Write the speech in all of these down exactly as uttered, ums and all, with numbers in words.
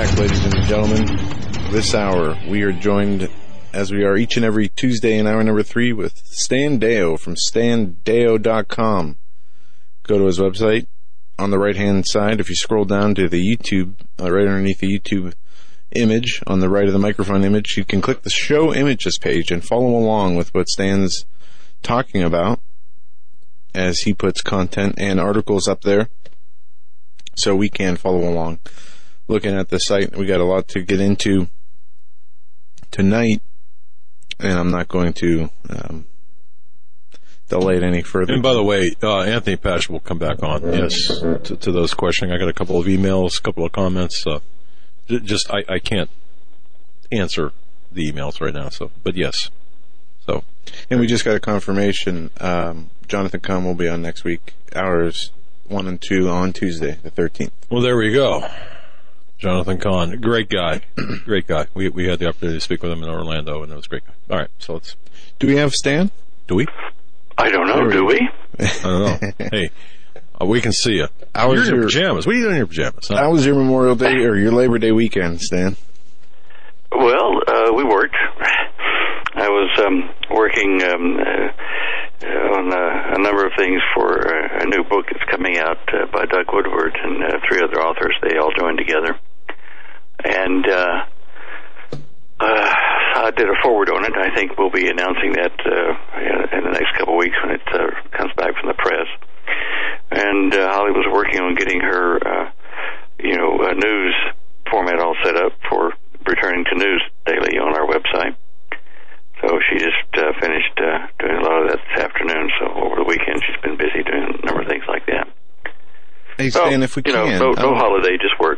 back, ladies and gentlemen. This hour, we are joined, as we are each and every Tuesday in hour number three, with Stan Deyo from stan deyo dot com. Go to his website. On the right-hand side, if you scroll down to the YouTube, uh, right underneath the YouTube image, on the right of the microphone image, you can click the Show Images page and follow along with what Stan's talking about as he puts content and articles up there, so we can follow along. Looking at the site, we got a lot to get into tonight, and I'm not going to um, delay it any further. And by the way, uh, Anthony Patch will come back on, yes, to, to those questioning. I got a couple of emails, a couple of comments. Uh, just, I, I can't answer the emails right now, so, but yes. So, and we just got a confirmation. Um, Jonathan Kahn will be on next week, hours one and two on Tuesday, the thirteenth. Well, there we go. Jonathan Kahn, great guy, great guy. We we had the opportunity to speak with him in Orlando, and it was a great guy. All right, so let's. Do we have Stan? Do we? I don't know. Do we? I don't know. Hey, uh, we can see you. How You're was in your your pajamas. What are you doing in your pajamas? Huh? How was your Memorial Day or your Labor Day weekend, Stan? Well, uh, we worked. I was um, working um, uh, on uh, a number of things for uh, a new book that's coming out uh, by Doug Woodward and uh, three other authors. They all joined together. And uh, uh, I did a forward on it. I think we'll be announcing that uh, in the next couple of weeks when it uh, comes back from the press. And uh, Holly was working on getting her, uh, you know, uh, news format all set up for returning to news daily on our website. So she just uh, finished uh, doing a lot of that this afternoon. So over the weekend, she's been busy doing a number of things like that. Hey, Stan, so, if we you can. know, no, no oh. holiday, just work.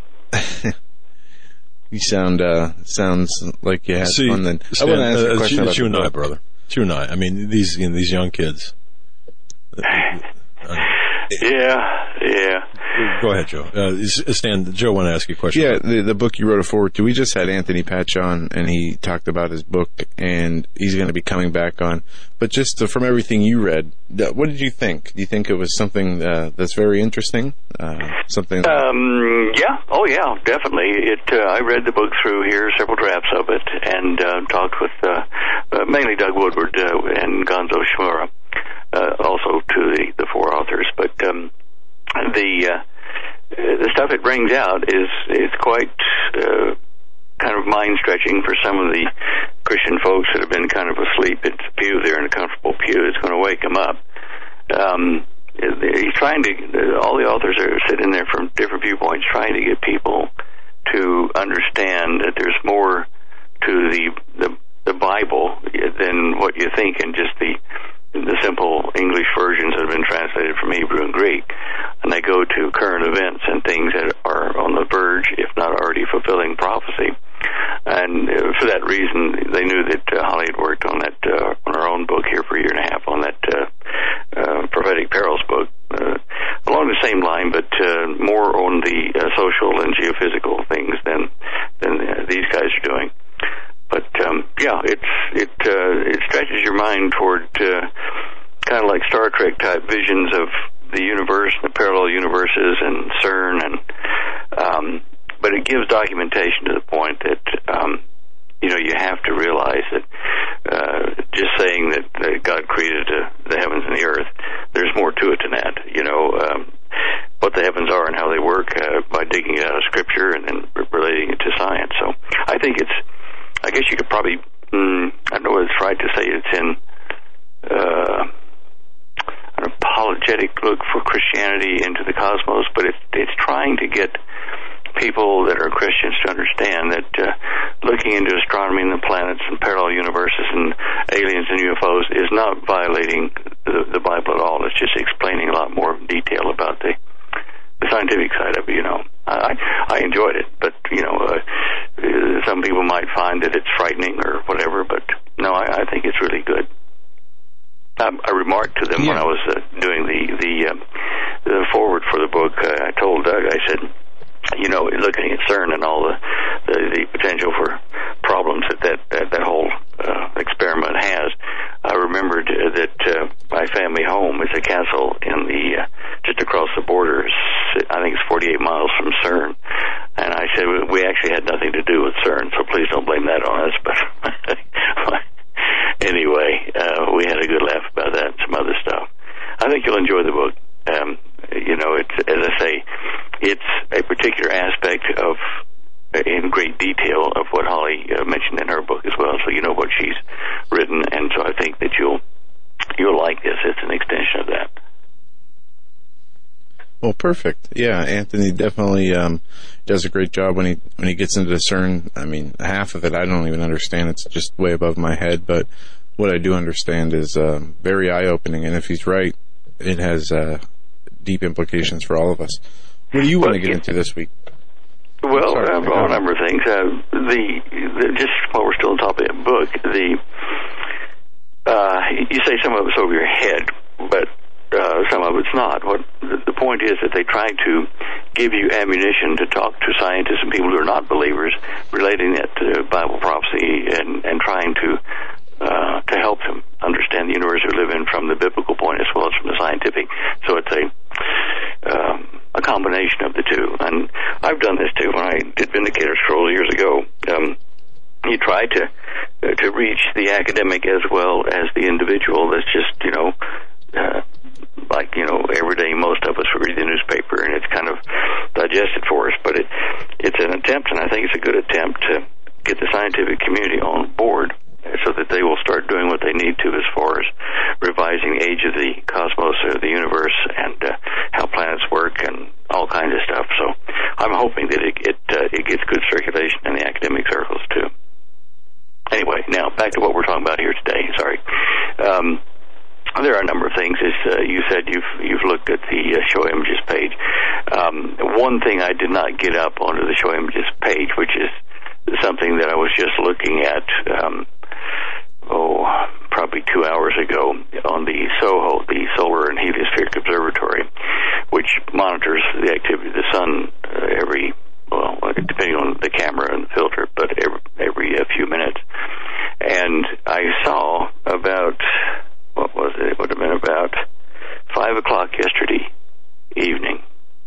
You sound uh, sounds like you had See, fun. Then Stan, I want to ask uh, you a it's, question you- about it's you the and I, book. brother. It's you and I. I mean, these you know, these young kids. Yeah, yeah. Go ahead, Joe. Uh, Stan, Joe, want to ask you a question? Yeah, the the book you wrote a forward to. We just had Anthony Patch on, and he talked about his book, and he's going to be coming back on. But just to, from everything you read, what did you think? Do you think it was something uh, that's very interesting? Uh, something? That- Um, yeah, oh yeah, definitely. It. Uh, I read the book through here, several drafts of it, and uh, talked with uh, uh, mainly Doug Woodward uh, and Gonzo Shimura, uh, also to the, the four authors. But um, the uh, the stuff it brings out is is quite uh, kind of mind stretching for some of the Christian folks that have been kind of asleep at the pew there in a comfortable pew. It's going to wake them up. Um, he's trying to. All the authors are sitting there from different viewpoints, trying to get people to understand that there's more to the the, the Bible than what you think, and just the the simple English versions that have been translated from Hebrew and Greek. And they go to current events and things that are on the verge, if not already fulfilling prophecy. And for that reason, they knew that uh, Holly had worked on that uh, on her own book here for a year and a half on that uh, uh, Prophetic Perils book, uh, along the same line, but uh, more on the uh, social and geophysical things than than uh, these guys are doing. But um, yeah, it's it uh, it stretches your mind toward uh, kind of like Star Trek type visions of the universe, the parallel universes, and CERN, and um, but it gives documentation to the point that um, you know you have to realize that uh, just saying that, that God created uh, the heavens and the earth, there's more to it than that. You know um, what the heavens are and how they work uh, by digging it out of Scripture and then relating it to science. So I think it's. I guess you could probably, mm, I don't know whether it's right to say it's in uh, an apologetic look for Christianity into the cosmos, but it's, it's trying to get people that are Christians to understand that uh, looking into astronomy and the planets and parallel universes and aliens and U F Os is not violating the, the Bible at all. It's just explaining a lot more detail about the the scientific side of it, you know. I I enjoyed it, but, you know, uh, some people might find that it's frightening or whatever, but no, I, I think it's really good. Um, I remarked to them yeah. when I was uh, doing the the, um, the forward for the book, uh, I told Doug, I said, you know, looking at CERN and all the, the, the potential for problems that that, that, that whole uh, experiment has, I remembered that uh, my family home is a castle in the uh, just across the border. I think it's forty-eight miles from CERN, And I said, we actually had nothing to do with CERN, so please don't blame that on us. But anyway, uh, we had a good laugh about that and some other stuff. I think you'll enjoy the book. Um, you know, it's, as I say, it's a particular aspect of, in great detail, of what Holly uh, mentioned in her book as well. So you know what she's written, and so I think that you'll you'll like this. It's an extension of that. Well, perfect. Yeah, Anthony definitely um, does a great job when he when he gets into the CERN. I mean, half of it I don't even understand. It's just way above my head. But what I do understand is uh, very eye-opening. And if he's right, it has uh, deep implications for all of us. What do you want well, to get yeah. into this week? Well, Sorry, uh, well a number of things. Uh, the, the just while we're still on top of the book, the uh, you say some of it's over your head, but Uh, some of it's not. What the point is that they try to give you ammunition to talk to scientists and people who are not believers, relating that to Bible prophecy and, and trying to uh, to help them understand the universe we live in from the biblical point as well as from the scientific. So it's a um, a combination of the two. And I've done this too when I did Vindicator Scroll years ago. Um, you try to uh, to reach the academic as well as the individual that's just, you know, uh, like, you know, every day most of us read the newspaper and it's kind of digested for us, but it it's an attempt, and I think it's a good attempt to get the scientific community on board so that they will start doing what they need to as far as revising the age of the cosmos or the universe and uh, how planets work and all kinds of stuff. So I'm hoping that it it, uh, it gets good circulation in the academic circles too. Anyway, now back to what we're talking about here today. Sorry. Um, There are a number of things. As uh, you said, you've you've looked at the uh, show images page. Um, one thing I did not get up onto the show images page, which is something that I was just looking at, um, oh, probably two hours ago on the SOHO, the Solar and Heliospheric Observatory, which monitors the activity of the sun uh, every, well, depending on the camera and the filter, but every, every uh, few minutes. And I saw about... what was it? It would have been about five o'clock yesterday evening.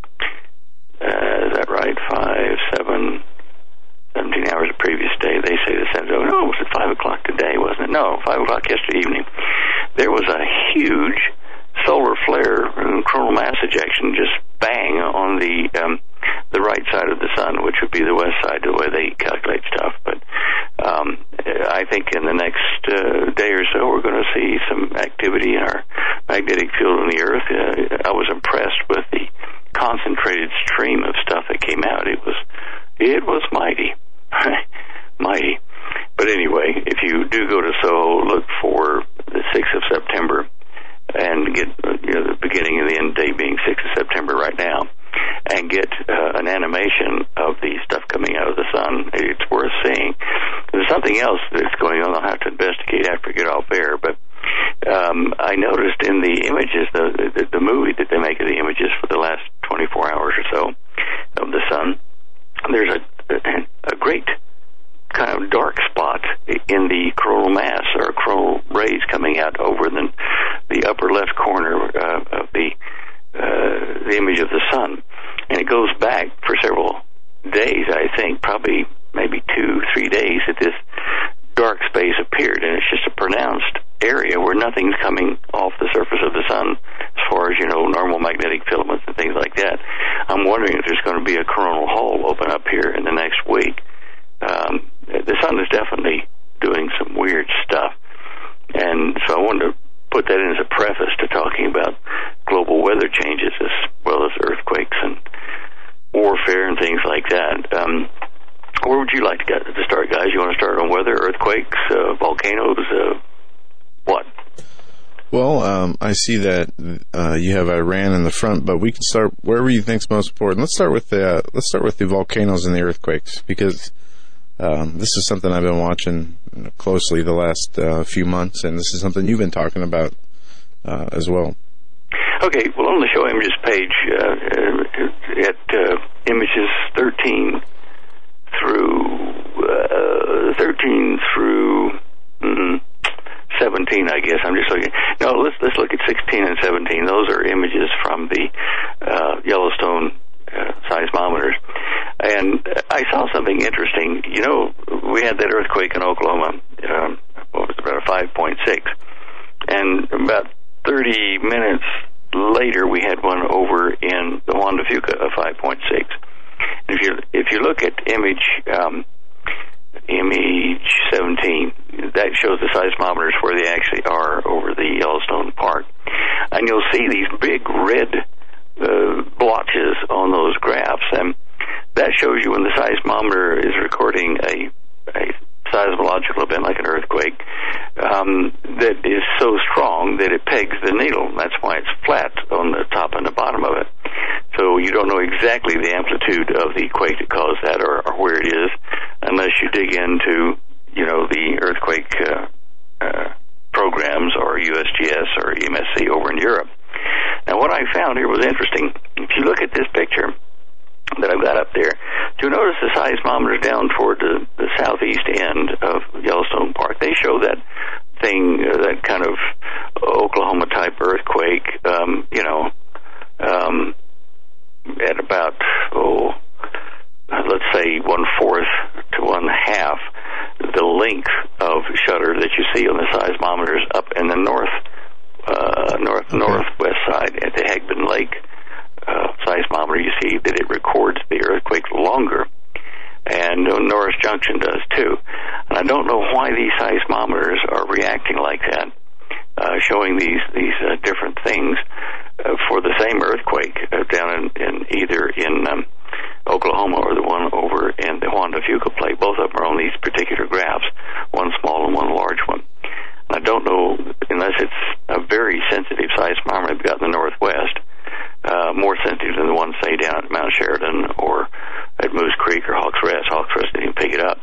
Uh, is that right? Five, seven, seventeen hours the previous day. They say the sun. Oh, no, it was at five o'clock today, wasn't it? No, five o'clock yesterday evening. There was a huge solar flare, coronal mass ejection, just bang on the um, the right side of the sun, which would be the west side, the way they calculate stuff. But um, I think in the next uh, day or so, we're going to see some activity in our magnetic field on the Earth. Uh, I was impressed with the concentrated stream of stuff that came out. It was it was mighty, mighty. But anyway, if you do go to SOHO, look for the sixth of September. And get, you know, the beginning and the end date being sixth of September right now, and get uh, an animation of the stuff coming out of the sun. It's worth seeing. There's something else that's going on I'll have to investigate after I get off air, but um, I noticed in the images, the, the, the movie that they make of the images for the last twenty-four hours or so of the sun, there's a, a, a great kind of dark spot in the coronal mass or coronal rays coming out over the, the upper left corner uh, of the uh, the image of the sun, and it goes back for several days. I think probably maybe two, three days that this dark space appeared, and it's just a pronounced area where nothing's coming off the surface of the sun as far as, you know, normal magnetic filaments and things like that. I'm wondering if there's going to be a coronal hole open up here in the next week. Um, the sun is definitely doing some weird stuff, and so I wanted to put that in as a preface to talking about global weather changes as well as earthquakes and warfare and things like that. Um, where would you like to, get, to start, guys? You want to start on weather, earthquakes, uh, volcanoes, uh, what? Well, um, I see that uh, you have Iran in the front, but we can start wherever you think's most important. Let's start with the uh, let's start with the volcanoes and the earthquakes, because Um, this is something I've been watching closely the last uh, few months, and this is something you've been talking about uh, as well. Okay, well, on the show images page, uh, at uh, images thirteen through uh, thirteen through mm, seventeen, I guess. I'm just looking. No, let's let's look at sixteen and seventeen. Those are images from the uh, Yellowstone uh, seismometers, and saw something interesting. You know, we had that earthquake in Oklahoma, um, what was it, about a five point six, and about thirty minutes later we had one over in the Juan de Fuca, a five point six. And if you if you look at image um, image seventeen, that shows the seismometers where they actually are over the Yellowstone Park, and you'll see these big red uh, blotches on those graphs, and that shows you when the seismometer is recording a, a seismological event like an earthquake um, that is so strong that it pegs the needle. That's why it's flat on the top and the bottom of it. So you don't know exactly the amplitude of the quake that caused that, or, or where it is, unless you dig into, you know, the earthquake uh, uh, programs or U S G S or E M S C over in Europe. Now, what I found here was interesting. If you look at this picture that I've got up there, you'll notice the seismometers down toward the, the southeast end of Yellowstone Park. They show that thing, uh, that kind of Oklahoma-type earthquake, um, you know, um, at about, oh, let's say one-fourth to one-half the length of shutter that you see on the seismometers up in the north, uh, north okay. northwest side at the Hagman Lake uh, seismometer. You see that it records the earthquake longer, and uh, Norris Junction does too. And I don't know why these seismometers are reacting like that, uh, showing these these uh, different things uh, for the same earthquake uh, down in, in either in um, Oklahoma or the one over in the Juan de Fuca plate. Both of them are on these particular graphs, one small and one large one. And I don't know, unless it's a very sensitive seismometer they've got in the northwest, uh, more sensitive than the one, say, down at Mount Sheridan or at Moose Creek or Hawks Rest. Hawks Rest didn't even pick it up.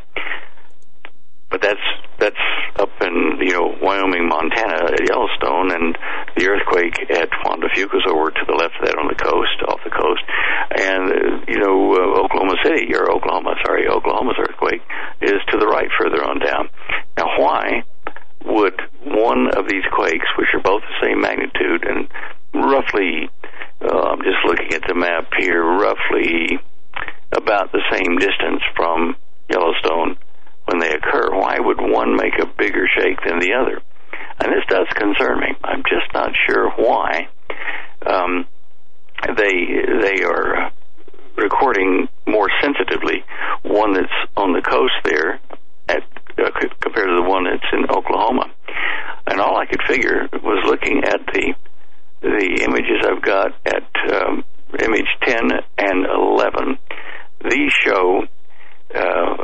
But that's that's up in, you know, Wyoming, Montana at Yellowstone, and the earthquake at Juan de Fuca is over to the left of that on the coast, off the coast. And, uh, you know, uh, Oklahoma City, or Oklahoma, sorry, Oklahoma's earthquake is to the right further on down. Now, why would one of these quakes, which are both the same magnitude and roughly, uh, I'm just looking at the map here, roughly about the same distance from Yellowstone when they occur, why would one make a bigger shake than the other? And this does concern me. I'm just not sure why um, they they are recording more sensitively one that's on the coast there at, uh, compared to the one that's in Oklahoma. And all I could figure was looking at the the images I've got at um, image ten and eleven. These show uh,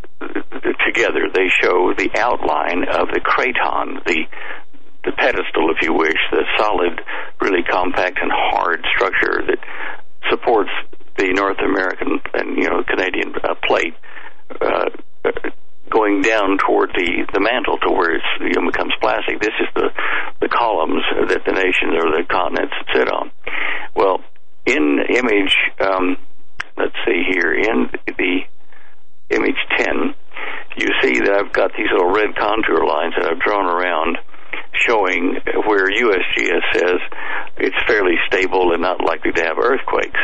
together, they show the outline of the craton, the the pedestal, if you wish, the solid, really compact and hard structure that supports the North American and, you know, Canadian uh, plate, uh, going down toward the, the mantle to where it's, you know, becomes plastic. This is the, the columns that the nations or the continents sit on. Well, in image, um, let's see here, in the image ten, you see that I've got these little red contour lines that I've drawn around showing where U S G S says it's fairly stable and not likely to have earthquakes.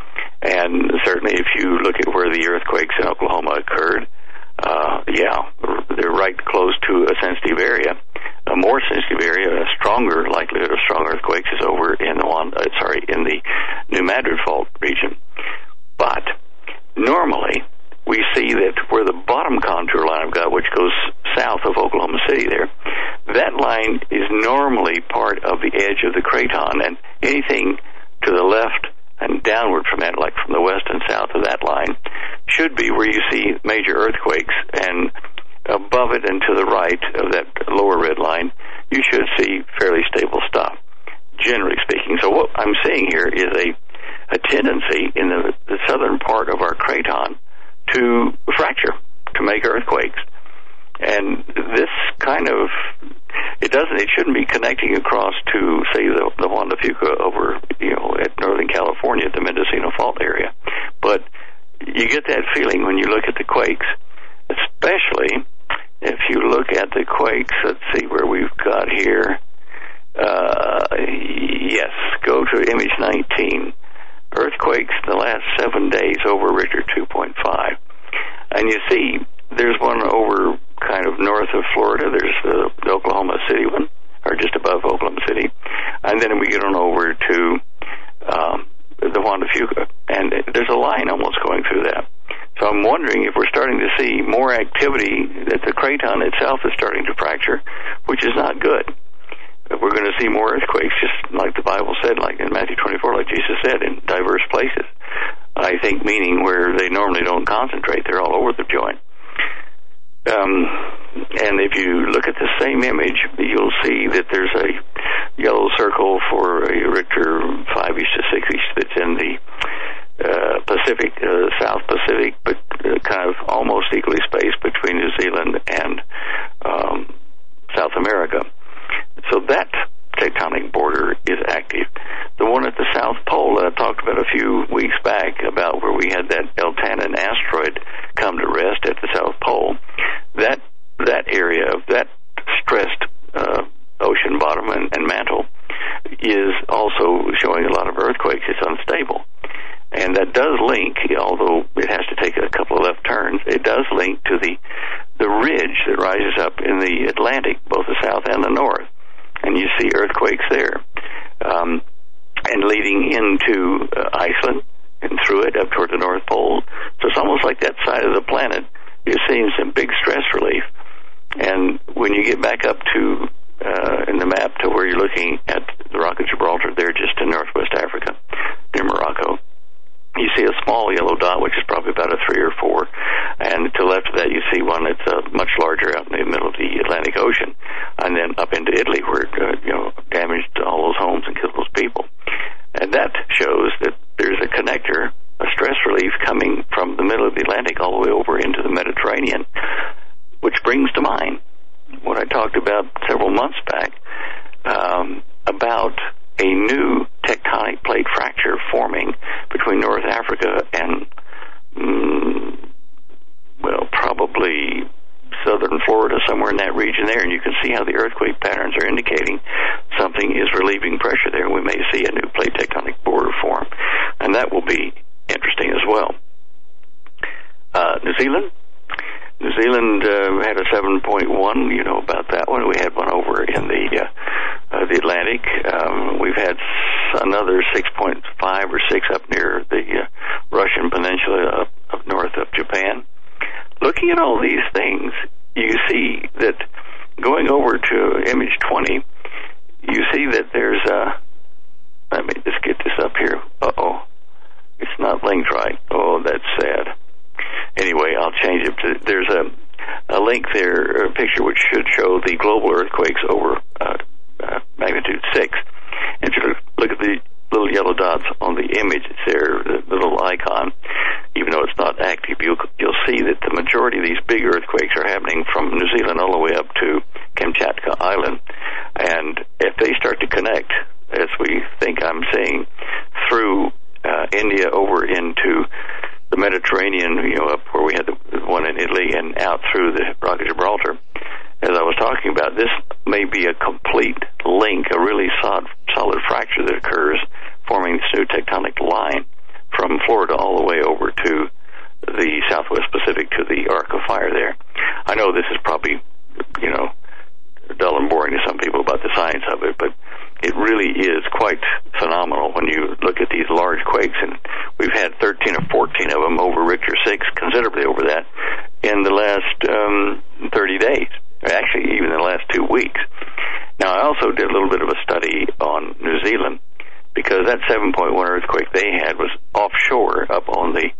And certainly if you look at where the earthquakes in Oklahoma occurred, uh, yeah, they're right close to a sensitive area. A more sensitive area, a stronger likelihood of strong earthquakes is over in the one, uh, sorry, in the New Madrid Fault region. But normally we see that where the bottom contour line I've got, which goes south of Oklahoma City there, that line is normally part of the edge of the craton, and anything to the left and downward from that, like from the west and south of that line, should be where you see major earthquakes, and above it and to the right of that lower red line, you should see fairly stable stuff, generally speaking. So what I'm seeing here is a, a tendency in the, the southern part of our craton to fracture, to make earthquakes. And this kind of, it doesn't, it shouldn't be connecting across to, say, the, the Juan de Fuca over, you know, at Northern California, at the Mendocino Fault area. But you get that feeling when you look at the quakes, especially if you look at the quakes, let's see where we've got here. Uh, yes, go to image nineteen. Earthquakes in the last seven days over Richter two point five. And you see, there's one over kind of north of Florida. There's the, the Oklahoma City one, or just above Oklahoma City. And then we get on over to um, the Juan de Fuca, and there's a line almost going through that. So I'm wondering if we're starting to see more activity, that the craton itself is starting to fracture, which is not good. We're going to see more earthquakes, just like the Bible said, like in Matthew twenty-four, like Jesus said, in diverse places. I think meaning where they normally don't concentrate. They're all over the joint. Um, and if you look at the same image, you'll see that there's a yellow circle for a Richter five-ish to six-ish that's in the uh, Pacific, uh, South Pacific, but uh, kind of almost equally spaced between New Zealand and um, South America. So that tectonic border is active. The one at the South Pole that I talked about a few weeks back, about where we had that El Tanin asteroid come to rest at the South Pole, that that area of that stressed uh, ocean bottom and, and mantle is also showing a lot of earthquakes. It's unstable. And that does link, although it has to take a couple of left turns, it does link to the the ridge that rises up in the Atlantic, both the south and the north. And you see earthquakes there. Um, and leading into uh, Iceland and through it up toward the North Pole. So it's almost like that side of the planet, you're seeing some big stress relief. And when you get back up to, uh, in the map to where you're looking at the Rock of Gibraltar, there just in northwest Africa, near Morocco, you see a small yellow dot, which is probably about a three or four. And to the left of that, you see one that's uh, much larger out in the middle of the Atlantic Ocean. And then up into Italy, where it uh, you know, damaged all those homes and killed those people. And that shows that there's a connector, a stress relief coming from the middle of the Atlantic all the way over into the Mediterranean, which brings to mind what I talked about several months back um, about a new tectonic plate fracture forming between North Africa and, mm, well, probably southern Florida, somewhere in that region there, and you can see how the earthquake patterns are indicating something is relieving pressure there. We may see a new plate tectonic border form, and that will be interesting as well. Uh, New Zealand? New Zealand uh, had a seven point one, you know about that one. We had one over in the uh, uh, the Atlantic. Um, we've had another six point five or six up near the uh, Russian peninsula up, up north of Japan. Looking at all these things, you see that going over to image twenty, you see that there's a, let me just get this up here. Uh-oh. It's not linked right. Oh, that's sad. Anyway, I'll change it to, there's a, a link there, a picture which should show the global earthquakes over uh, uh, magnitude six. And if you look, look at the little yellow dots on the image, it's there, the little icon. Even though it's not active, you'll, you'll see that the majority of these big earthquakes are happening from New Zealand all the way up to Kamchatka Island. And if they start to connect, as we think I'm seeing, through uh, India over into the Mediterranean, you know, up where we had the one in Italy and out through the Rock of Gibraltar, as I was talking about, this may be a complete link, a really solid, solid fracture that occurs, forming this new tectonic line from Florida all the way over to the Southwest Pacific to the Arc of Fire there. I know this is probably, you know, dull and boring to some people about the science of it, but it really is quite phenomenal when you look at these large quakes, and we've had thirteen or fourteen of them over Richter six, considerably over that, in the last um, thirty days, actually even in the last two weeks. Now, I also did a little bit of a study on New Zealand, because that seven point one earthquake they had was offshore up on the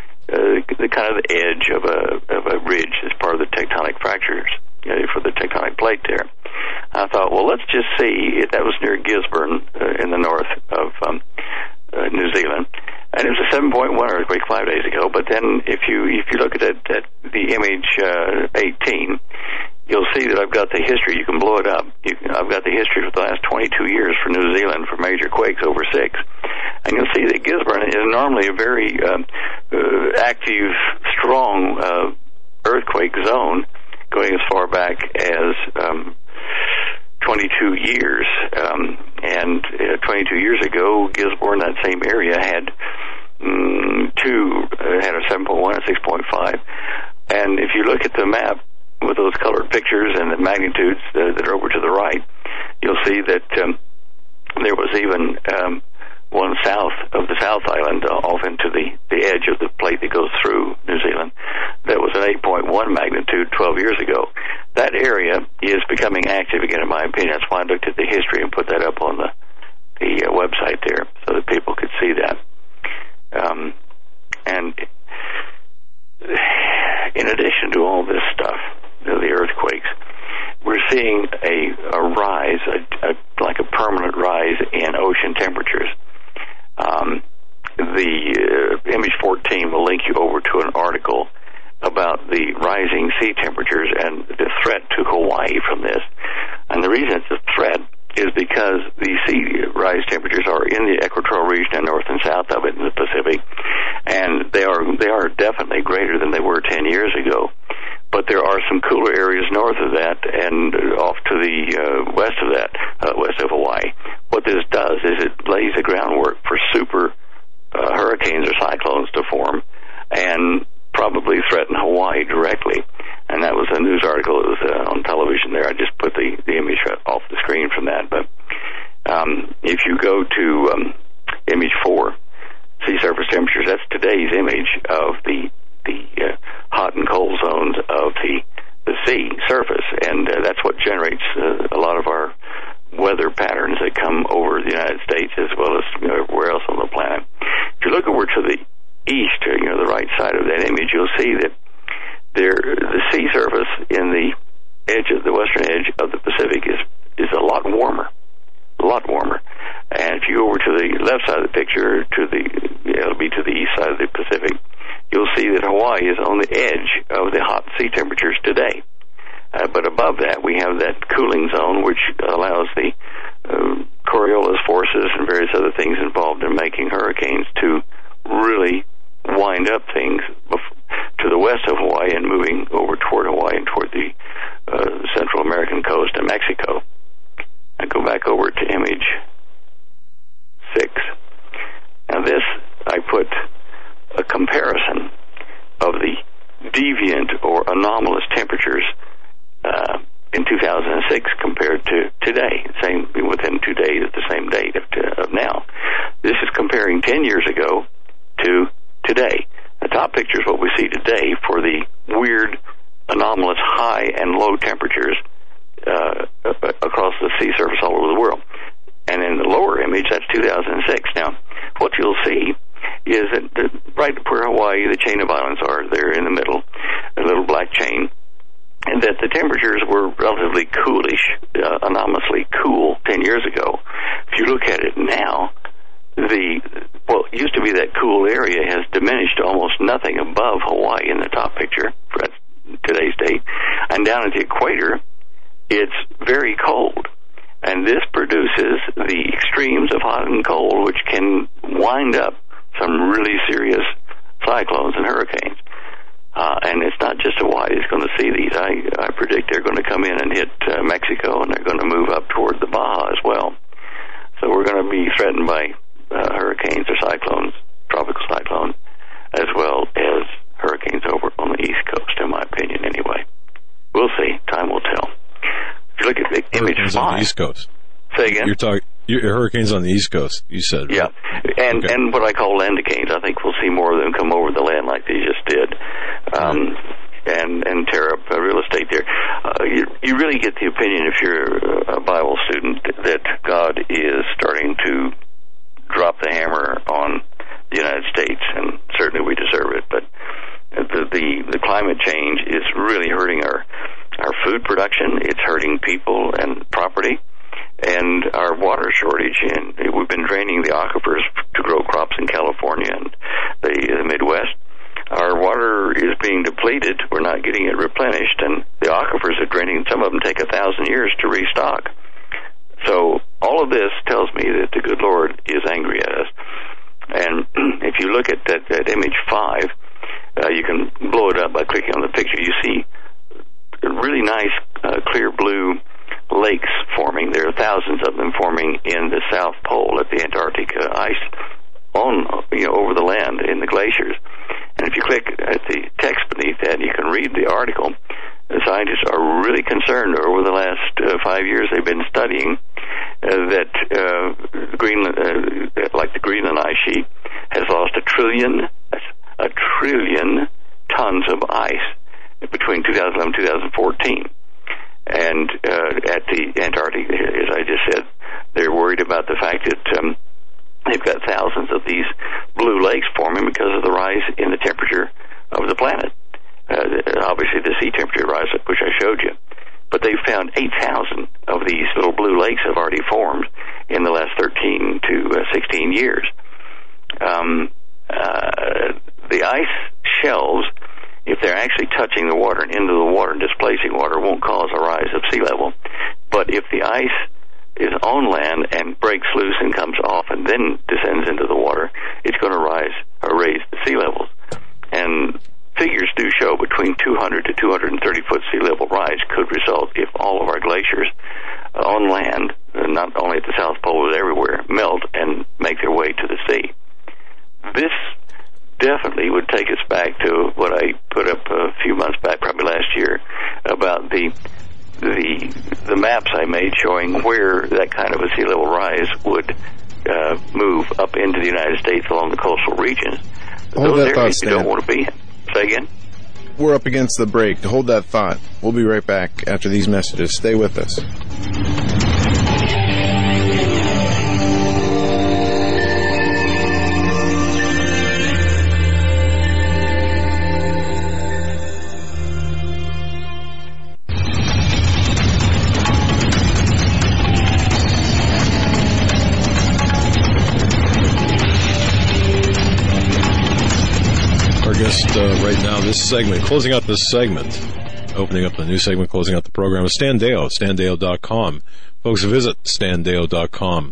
uh, the kind of the edge of a of a ridge as part of the tectonic fractures, you know, for the tectonic plate there. I thought, well, let's just see. That was near Gisborne uh, in the north of um, uh, New Zealand, and it was a seven point one earthquake five days ago. But then, if you if you look at, it, at the image uh, eighteen, you'll see that I've got the history. You can blow it up. You, I've got the history for the last twenty-two years for New Zealand for major quakes over six. And you'll see that Gisborne is normally a very uh, uh, active, strong uh, earthquake zone, going as far back as um, twenty-two years. Um, and uh, twenty-two years ago, Gisborne, that same area, had um, two, uh, had a seven point one and six point five. And if you look at the map with those colored pictures and the magnitudes uh, that are over to the right, you'll see that um, there was even um, one south of the South Island, uh, off into the, the edge of the plate that goes through New Zealand, that was an eight point one magnitude twelve years ago. That area is becoming active again, in my opinion. That's why I looked at the history and put that up on the, the uh, website there so that people could see that. Um, and in addition to all this stuff, you know, the earthquakes, we're seeing a, a rise, a, a, like a permanent rise in ocean temperatures. Um, the uh, image fourteen will link you over to an article about the rising sea temperatures and the threat to Hawaii from this. And the reason it's a threat is because the sea rise temperatures are in the equatorial region and north and south of it in the Pacific, and they are they are definitely greater than they were ten years ago. But there are some cooler areas north of that and off to the uh, west of that, uh, west of Hawaii. What this does is it lays the groundwork for super uh, hurricanes or cyclones to form and probably threaten Hawaii directly. And that was a news article that was uh, on television there. I just put the, the image off the screen from that. But um, if you go to um, image four, sea surface temperatures, that's today's image of the the uh, hot and cold zones of the, the sea surface. And uh, that's what generates uh, a lot of our weather patterns that come over the United States as well as, you know, everywhere else on the planet. If you look over to the east, you know, the right side of that image, you'll see that there, the sea surface in the edge of the western edge of the Pacific is, is a lot warmer, a lot warmer. And if you go over to the left side of the picture, to the, it'll be to the east side of the Pacific, you'll see that Hawaii is on the edge of the hot sea temperatures today. Uh, but above that, we have that cooling zone, which allows the uh, Coriolis forces and various other things involved in making hurricanes to really wind up things to the west of Hawaii and moving over toward Hawaii and toward the uh, Central American coast and Mexico. I go back over to image six. Now this, I put a comparison of the deviant or anomalous temperatures uh, in two thousand six compared to today, same within two days at the same date of, of now. This is comparing ten years ago to today. The top picture is what we see today for the weird, anomalous high and low temperatures uh, across the sea surface all over the world. And in the lower image, that's two thousand six. Now, what you'll see is that the, right where Hawaii, the chain of islands are, there in the middle, a little black chain, and that the temperatures were relatively coolish, uh, anomalously cool ten years ago. If you look at it now, the what used to be that cool area has diminished to almost nothing above Hawaii in the top picture for today's date, and down at the equator, it's very cold. And this produces the extremes of hot and cold, which can wind up some really serious cyclones and hurricanes. Uh, and it's not just Hawaii that's going to see these. I, I predict they're going to come in and hit uh, Mexico, and they're going to move up toward the Baja as well. So we're going to be threatened by uh, hurricanes or cyclones, tropical cyclones, as well as hurricanes over on the East Coast, in my opinion, anyway. We'll see. Time will tell. If you look at the image hurricanes five, on the East Coast. Say again? You're talking you're, hurricanes on the East Coast, you said. Yeah, right? and okay. and what I call landicanes. I think we'll see more of them come over the land like they just did, um, and and tear up uh, real estate there. Uh, you, you really get the opinion, if you're a Bible student, that God is starting to drop the hammer on the United States, and certainly we deserve it. But the the, the climate change is really hurting our our food production. It's hurting people and property. And our water shortage, and we've been draining the aquifers to grow crops in California and the, the Midwest. Our water is being depleted. We're not getting it replenished, and the aquifers are draining. Some of them take a thousand years to restock. So all of this tells me that the good Lord is angry at us. And if you look at that, that image five, uh, you can blow it up by clicking on the picture. You see really nice, uh, clear blue lakes forming. There are thousands of them forming in the South Pole at the Antarctic uh, ice on, you know, over the land in the glaciers. And if you click at the text beneath that, you can read the article. The scientists are really concerned over the last uh, five years they've been studying uh, that uh, Greenland, uh, like the Greenland ice sheet, has lost a trillion, a trillion tons of ice between two thousand eleven and two thousand fourteen. And uh, at the Antarctic, as I just said, they're worried about the fact that um, they've got thousands of these blue lakes forming because of the rise in the temperature of the planet. Uh, obviously, the sea temperature rise, which I showed you. But they found eight thousand of these little blue lakes have already formed in the last thirteen to sixteen years. Um, uh, the ice shelves, if they're actually touching the water and into the water and displacing water, won't cause a rise of sea level. But if the ice is on land and breaks loose and comes off and then descends into the water, it's going to rise or raise the sea levels. And figures do show between two hundred to two hundred thirty foot sea level rise could result if all of our glaciers on land, not only at the South Pole but everywhere, melt and make their way to the sea. This definitely would take us back to what I put up a few months back, probably last year, about the the the maps I made showing where that kind of a sea level rise would uh, move up into the United States along the coastal regions. Hold Those that areas thought, you don't want to be in. Say again? We're up against the break. Hold that thought. We'll be right back after these messages. Stay with us. Guest uh, right now, this segment, closing out this segment, opening up the new segment, closing out the program, is Stan Deyo, stan deyo dot com. Folks, visit stan deyo dot com,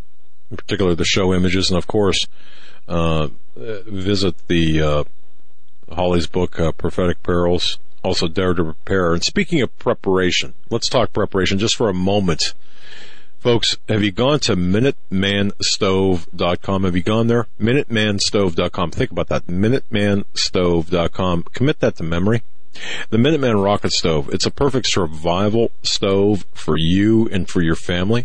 in particular the show images, and of course, uh, visit the uh, Holly's book, uh, Prophetic Perils, also Dare to Prepare. And speaking of preparation, let's talk preparation just for a moment. Folks, have you gone to minuteman stove dot com? Have you gone there? minuteman stove dot com. Think about that. minuteman stove dot com. Commit that to memory. The Minuteman rocket stove. It's a perfect survival stove for you and for your family.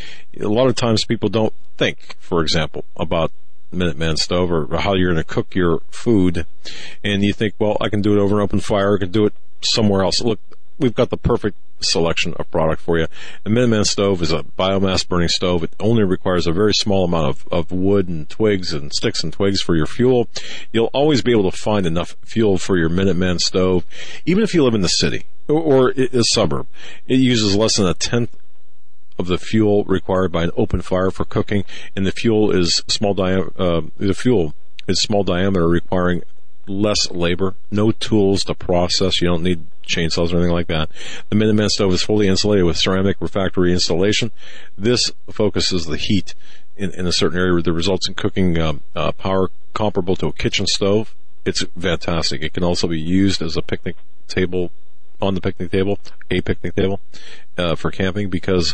A lot of times people don't think, for example, about Minuteman stove or how you're going to cook your food. And you think, well, I can do it over an open fire. I can do it somewhere else. Look, we've got the perfect selection of product for you. The Minuteman stove is a biomass burning stove. It only requires a very small amount of, of wood and twigs and sticks and twigs for your fuel. You'll always be able to find enough fuel for your Minuteman stove, even if you live in the city or, or a suburb. It uses less than a tenth of the fuel required by an open fire for cooking, and the fuel is small dia- uh, the fuel is small diameter, requiring less labor, no tools to process. You don't need chainsaws or anything like that. The Minuteman stove is fully insulated with ceramic refractory insulation. This focuses the heat in, in a certain area that results in cooking um, uh, power comparable to a kitchen stove. It's fantastic. It can also be used as a picnic table, on the picnic table, a picnic table uh, for camping, because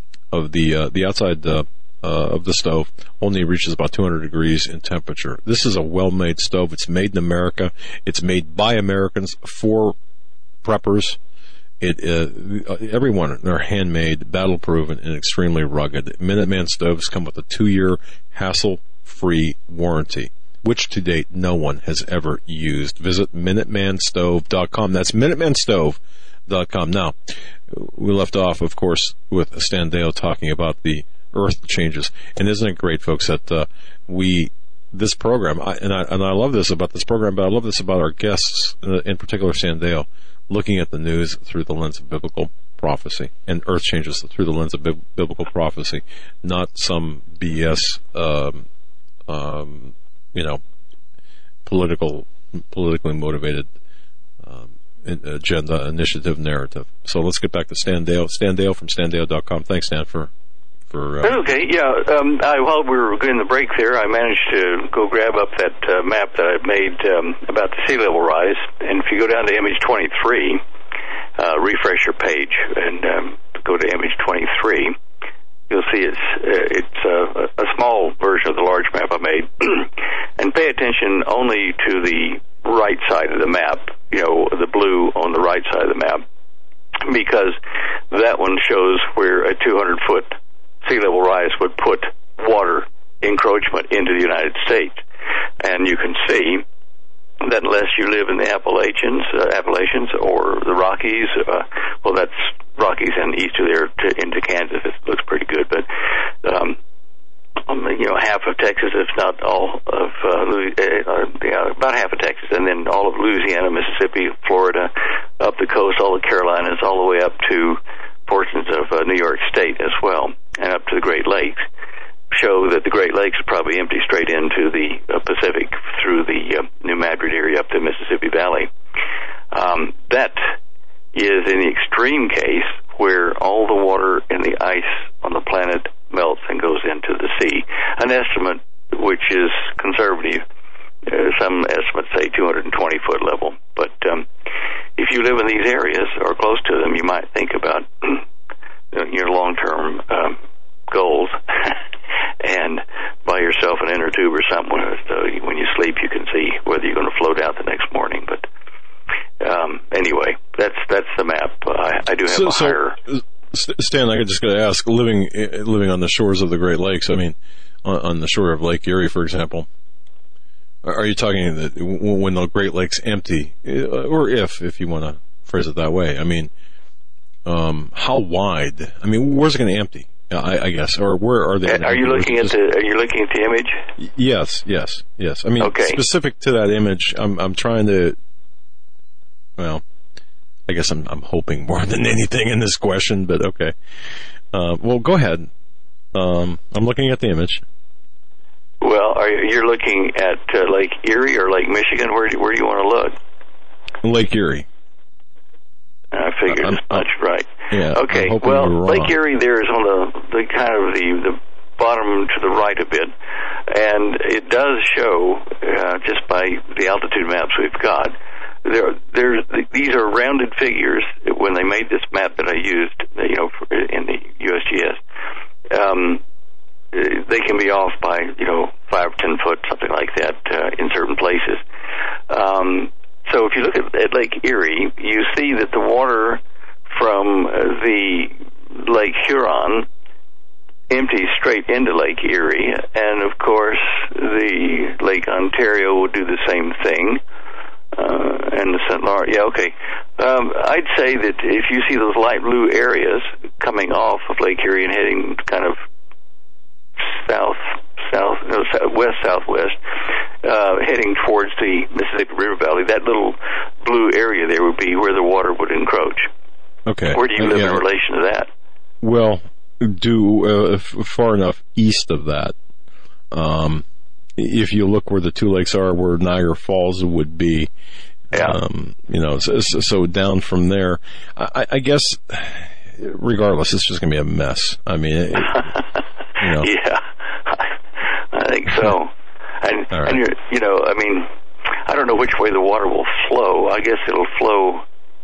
of the uh, the outside uh, uh, of the stove only reaches about two hundred degrees in temperature. This is a well-made stove. It's made in America. It's made by Americans for preppers. It uh, everyone, they're handmade, battle-proven, and extremely rugged. Minuteman stoves come with a two-year hassle-free warranty, which to date no one has ever used. Visit minuteman stove dot com. That's minuteman stove dot com. Now, we left off, of course, with Stan Deyo talking about the Earth changes, and isn't it great, folks, that uh, we this program, I, and I and I love this about this program, but I love this about our guests, uh, in particular Stan Deyo, looking at the news through the lens of biblical prophecy and Earth changes through the lens of bi- biblical prophecy, not some B S, um, um, you know, political, politically motivated um, agenda, initiative, narrative. So let's get back to Stan Deyo. Stan Deyo from stan deyo dot com. Thanks, Stan, for for. Uh, okay, yeah. Um, I, while we were in the break there, I managed to go grab up that uh, map that I made um, about the sea level rise. And if you go down to image twenty-three, uh, refresh your page and um, go to image twenty-three, you'll see it's uh, it's uh, a small version of the large map I made. And pay attention only to the right side of the map, you know, the blue on the right side of the map, because that one shows where a two hundred foot sea level rise would put water encroachment into the United States. And you can see that unless you live in the Appalachians, uh, Appalachians or the Rockies, uh, well, that's Rockies and east of there to, into Kansas. It looks pretty good, but um, you know, half of Texas, if not all of uh, Louis, uh, yeah, about half of Texas, and then all of Louisiana, Mississippi, Florida, up the coast, all the Carolinas, all the way up to portions of uh, New York State as well, and up to the Great Lakes, show that the Great Lakes probably empty straight into the uh, Pacific through the uh, New Madrid area up the Mississippi Valley. Um, that is in the extreme case where all the water in the ice on the planet melts and goes into the sea. An estimate which is conservative. Uh, some estimates say two hundred twenty foot level. But um, if you live in these areas or close to them, you might think about your long-term um, goals and buy yourself an inner tube or something so when you sleep you can see whether you're going to float out the next morning. But um, anyway, that's that's the map. Uh, I, I do have so, a so, higher... Stan, I just got to ask, living living on the shores of the Great Lakes, I mean, on, on the shore of Lake Erie, for example, are you talking that when the Great Lakes empty, or if, if you want to phrase it that way, I mean, um, how wide? I mean, where's it going to empty? I, I guess, or where are they? Are you looking at the? Are you looking at the image? Yes, yes, yes. I mean, okay. Specific to that image, I'm I'm trying to. Well, I guess I'm I'm hoping more than anything in this question, but okay. Uh, well, go ahead. Um, I'm looking at the image. Well, are you, you're looking at uh, Lake Erie or Lake Michigan? Where do, where do you want to look? Lake Erie. I figured I'm, as much, right? Yeah. Okay. Well, Lake Erie there is on the, the kind of the, the bottom to the right a bit, and it does show uh, just by the altitude maps we've got. There, there's these are rounded figures. When they made this map that I used, you know, in the U S G S, um, they can be off by you know five or ten foot, something like that, uh, in certain places. Um, So if you look at, at Lake Erie, you see that the water from the Lake Huron empties straight into Lake Erie, and of course the Lake Ontario will do the same thing, uh, and the Saint Lawrence. Yeah, okay. Um, I'd say that if you see those light blue areas coming off of Lake Erie and heading kind of south, south, no, west, southwest, uh, heading towards the Mississippi River Valley, that little blue area there would be where the water would encroach. Okay. Where do you live yeah. in relation to that? Well, do uh, f- far enough east of that. Um, if you look where the two lakes are, where Niagara Falls would be, yeah. um, you know, so, so down from there, I, I guess. Regardless, it's just going to be a mess. I mean, it, you know. Yeah, I think so. And, right. and you're, you know, I mean, I don't know which way the water will flow. I guess it'll flow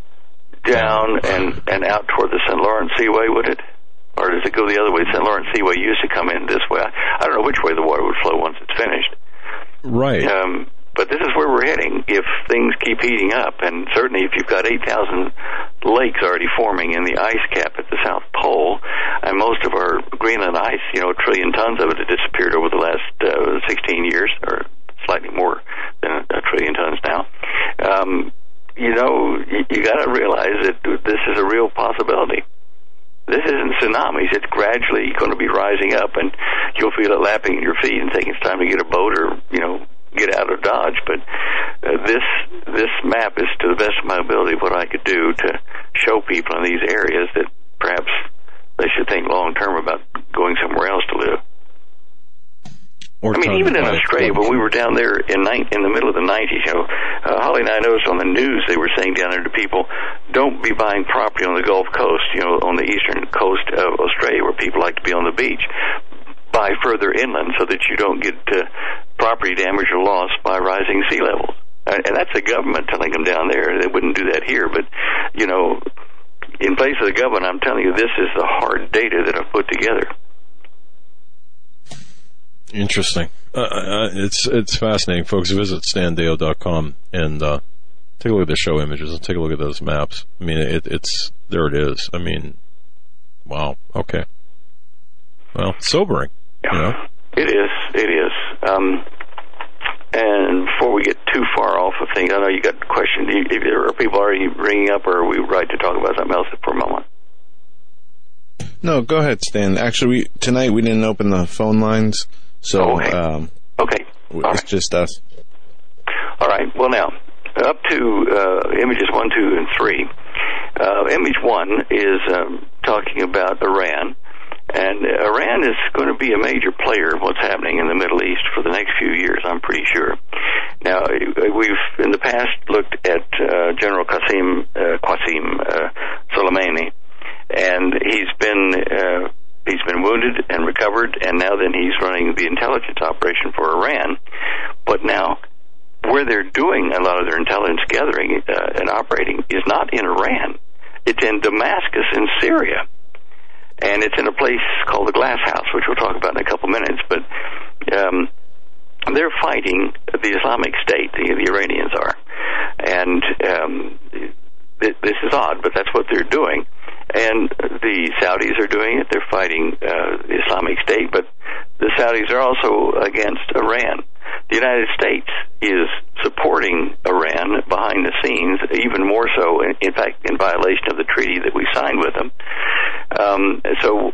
down and, and out toward the Saint Lawrence Seaway, would it? Or does it go the other way? The Saint Lawrence Seaway used to come in this way. I, I don't know which way the water would flow once it's finished. Right. Um, but this is where we're heading if things keep heating up, and certainly if you've got eight thousand lakes already forming in the ice cap at the South Pole, and most of our Greenland ice, you know, a trillion tons of it has disappeared over the last uh, sixteen years, or slightly more than a, a trillion tons now. Um, you know, you, you got to realize that this is a real possibility. This isn't tsunamis. It's gradually going to be rising up, and you'll feel it lapping at your feet and think it's time to get a boat or, you know, get out of Dodge. But uh, this this map is, to the best of my ability, what I could do to show people in these areas that perhaps they should think long-term about going somewhere else to live. Or I mean, even in Australia, when we were down there in ni- in the middle of the nineties, you know, uh, Holly and I noticed on the news they were saying down there to people, don't be buying property on the Gulf Coast, you know, on the eastern coast of Australia where people like to be on the beach. Buy further inland so that you don't get uh, property damage or loss by rising sea levels. And, and that's the government telling them down there. They wouldn't do that here, but, you know, in place of the government, I'm telling you, this is the hard data that I've put together. Interesting. Uh, uh, it's it's fascinating, folks. Visit stan deo dot com and uh, take a look at the show images and take a look at those maps. I mean, it, it's there. It is. I mean, wow. Okay. Well, sobering. Yeah, you know? It is. It is. Um, and before we get too far off of things, I know you got a question. Do you, if there are people already ringing up, or are we right to talk about something else for a moment? No, go ahead, Stan. Actually, we, tonight we didn't open the phone lines, so oh, okay. Um, okay. it's right. just us. All right. Well, now, up to uh, images one, two, and three. Uh, image one is um, talking about Iran. And Iran is going to be a major player in what's happening in the Middle East for the next few years, I'm pretty sure. Now, we've in the past looked at uh, General Qasim, uh, Qasim uh, Soleimani, and he's been uh, he's been wounded and recovered, and now then he's running the intelligence operation for Iran. But now, where they're doing a lot of their intelligence gathering uh, and operating is not in Iran. It's in Damascus in Syria. And it's in a place called the Glass House, which we'll talk about in a couple minutes. But um, they're fighting the Islamic State, the, the Iranians are. And um, th- this is odd, but that's what they're doing. And the Saudis are doing it. They're fighting uh, the Islamic State, but the Saudis are also against Iran. The United States is supporting Iran behind the scenes, even more so, in, in fact, in violation of the treaty that we signed with them. Um, so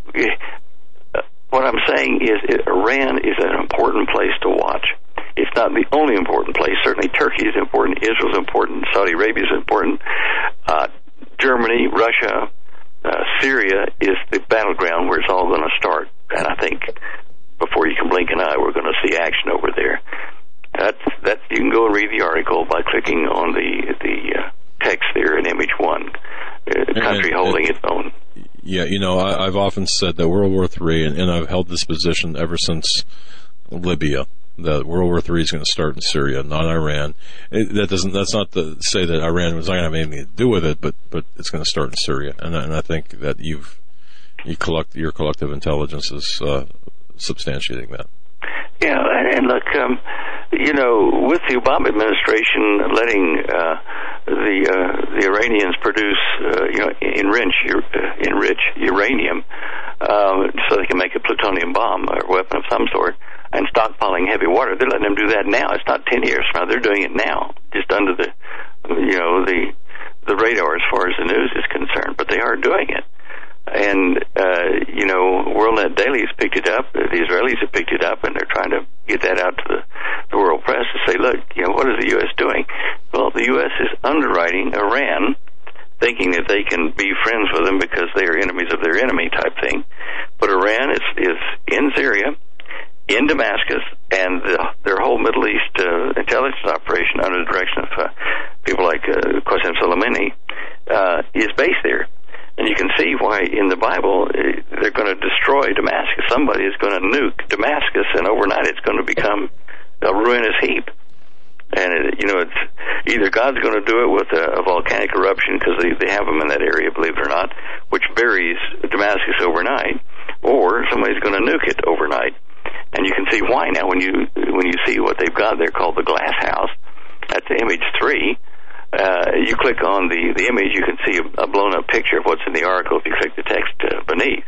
uh, what I'm saying is it, Iran is an important place to watch. It's not the only important place. Certainly Turkey is important, Israel is important, Saudi Arabia is important. Uh, Germany, Russia, uh, Syria is the battleground where it's all going to start. And I think before you can blink an eye, we're going to see action over there. That's, that, you can go and read the article by clicking on the, the uh, text there in image one. Uh, country and, holding and, its own. Yeah, you know, I, I've often said that World War Three, and, and I've held this position ever since Libya, that World War Three is going to start in Syria, not Iran. It, that doesn't. That's not to say that Iran was not going to have anything to do with it, but but it's going to start in Syria, and, and I think that you've you collect your collective intelligence is uh, substantiating that. Yeah, and look, um, you know, with the Obama administration letting uh, the uh, the Iranians produce, uh, you know, enrich uh, enrich uranium uh, so they can make a plutonium bomb or weapon of some sort, and stockpiling heavy water, they're letting them do that now. It's not ten years from now; they're doing it now, just under the, you know, the the radar as far as the news is concerned. But they are doing it. And, uh, you know, WorldNet Daily has picked it up. The Israelis have picked it up, and they're trying to get that out to the, the world press to say, look, you know, what is the U S doing? Well, the U S is underwriting Iran, thinking that they can be friends with them because they are enemies of their enemy type thing. But Iran is, is in Syria, in Damascus, and the, their whole Middle East uh, intelligence operation under the direction of uh, people like uh, Qasim Soleimani uh, is based there. And you can see why in the Bible they're going to destroy Damascus. Somebody is going to nuke Damascus, and overnight it's going to become a ruinous heap. And, it, you know, it's either God's going to do it with a, a volcanic eruption, because they, they have them in that area, believe it or not, which buries Damascus overnight, or somebody's going to nuke it overnight. And you can see why now when you when you see what they've got there called the Glass House. That's image three. Uh, you click on the, the image, you can see a, a blown-up picture of what's in the article if you click the text uh, beneath.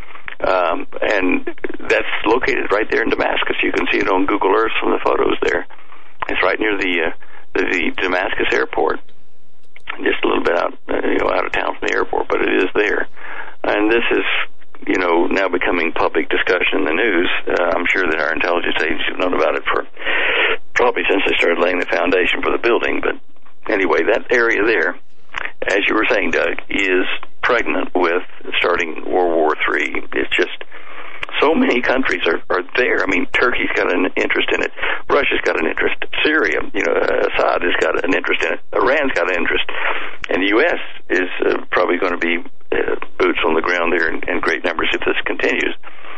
Um, and that's located right there in Damascus. You can see it on Google Earth from the photos there. It's right near the uh, the, the Damascus airport, just a little bit out, uh, you know, out of town from the airport, but it is there. And this is, you know, now becoming public discussion in the news. Uh, I'm sure that our intelligence agencies have known about it for probably since they started laying the foundation for the building, but anyway, that area there, as you were saying, Doug, is pregnant with starting World War Three. It's just so many countries are, are there. I mean, Turkey's got an interest in it. Russia's got an interest. Syria, you know, Assad has got an interest in it. Iran's got an interest. And the U S is uh, probably going to be uh, boots on the ground there in, in great numbers if this continues.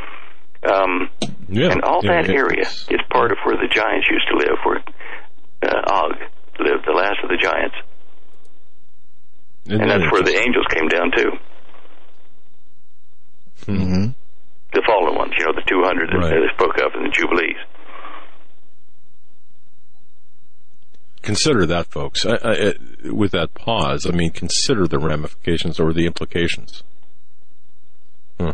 Um, yeah, and all yeah, that yeah. area is part of where the giants used to live, where uh, Og lived, the last of the giants. Isn't and that's that where the angels came down too. Mm-hmm. The fallen ones, you know, the two hundred that right. they spoke of in the Jubilees. consider that, folks. I, I, with that pause, I mean, consider the ramifications or the implications. Hmm.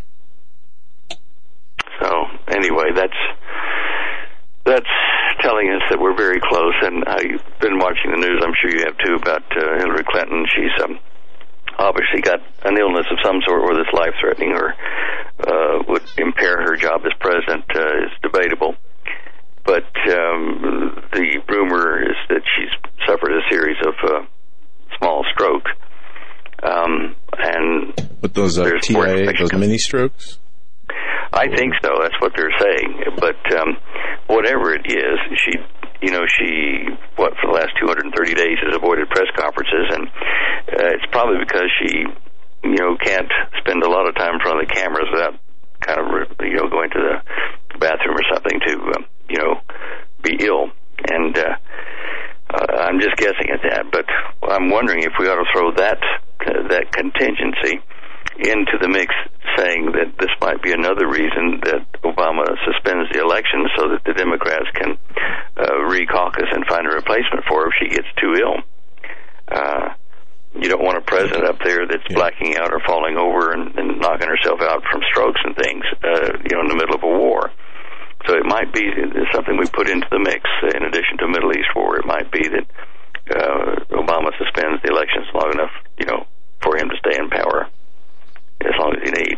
So anyway, that's that's telling us that we're very close. And I've been watching the news. I'm sure you have too, about uh, Hillary Clinton. She's um, obviously got an illness of some sort, whether it's life-threatening or uh, would impair her job as president uh, is debatable. But um, the rumor is that she's suffered a series of uh, small strokes. Um, and With those uh, T I A, those mini strokes? I think so. That's what they're saying. But um, whatever it is, she, you know, she, what, for the last two hundred thirty days has avoided press conferences, and uh, it's probably because she, you know, can't spend a lot of time in front of the cameras without kind of, you know, going to the bathroom or something to, um, you know, be ill. And uh, uh, I'm just guessing at that. But I'm wondering if we ought to throw that uh, that contingency into the mix, saying that this might be another reason that Obama suspends the election so that the Democrats can uh, re-caucus and find a replacement for her if she gets too ill. Uh, you don't want a president up there that's yeah. blacking out or falling over and, and knocking herself out from strokes and things, uh, you know, in the middle of a war. So it might be something we put into the mix in addition to Middle East war. It might be that uh, Obama suspends the elections long enough, you know, for him to stay in power as long as he needs.